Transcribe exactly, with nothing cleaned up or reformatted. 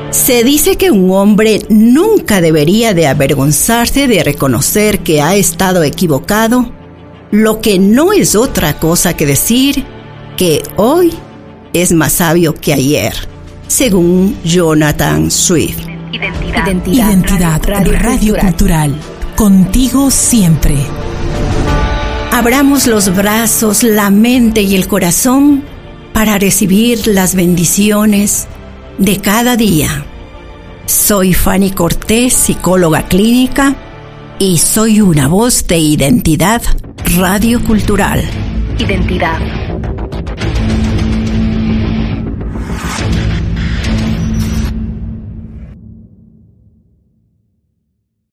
Se dice que un hombre nunca debería de avergonzarse de reconocer que ha estado equivocado, lo que no es otra cosa que decir que hoy es más sabio que ayer, según Jonathan Swift. Identidad, Identidad, Identidad Radio, Radio, Radio Cultural. Cultural, contigo siempre. Abramos los brazos, la mente y el corazón para recibir las bendiciones de cada día. Soy Fanny Cortés, psicóloga clínica, y soy una voz de Identidad Radio Cultural. Identidad.